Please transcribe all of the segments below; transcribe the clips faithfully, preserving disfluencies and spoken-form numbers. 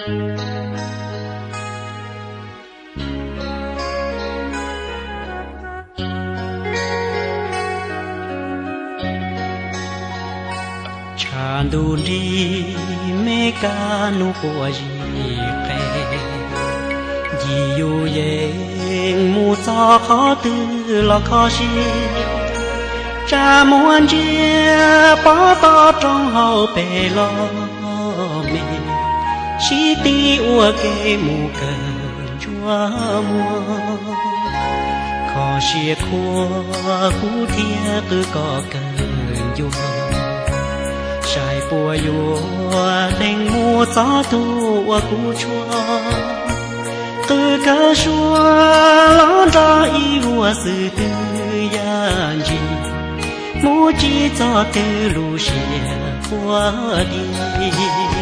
Chan du đi mê ca nu của gì kề gì yêu yên mu cho khó tư lo khó chi cha muốn chia bỏ to trong hậu bề lo mê chỉ ti ua kê mu cần chúa mua khó chia khua cú thia cứ có cần vua trái bùa yua đành mua gió thu cú chua từ cả chua lón ra y hùa sự tư yan gì mua chỉ cho tư lù xìa qua đi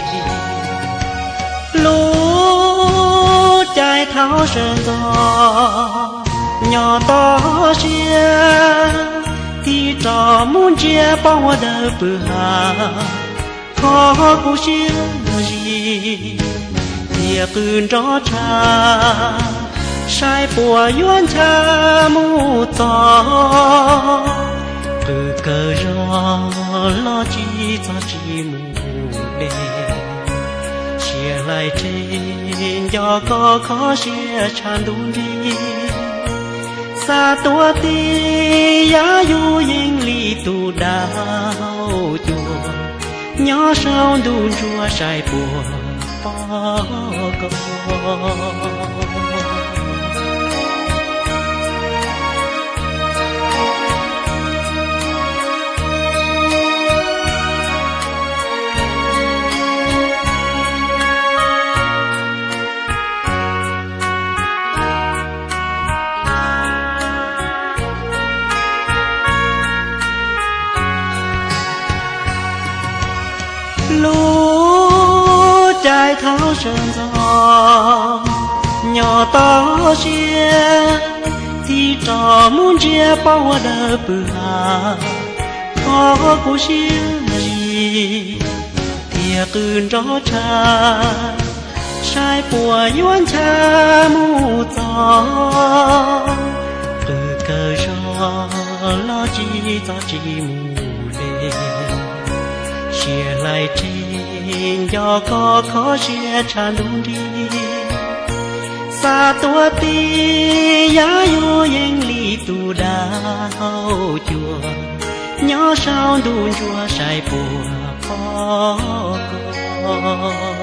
lú trái tháo sơn gió nhỏ to xìa thì trò muốn chia bao đời bự hà khó cố chia gì thì cơn gió cha sai bùa yuan cha mu to từ cờ gió lo chi cho chi mù đê chia lại trên do có khó chia chan đúng đi xa tua ti giá du yên li tu đào chùa nhỏ sao đun chua sai bùa bỏ con lú trái tháo sơn gió nhỏ to chia thì trò muốn chia bao đời bự hà khó cố chia gì thì cơn gió cha sai bùa yuan cha mu gió từ cờ gió lo chi cho chi mù lê chia lại trên do có khó chia chan đúng đi xa tua ti giá yêu yên li tu đào chùa nhỏ sao đun chua sai bùa khó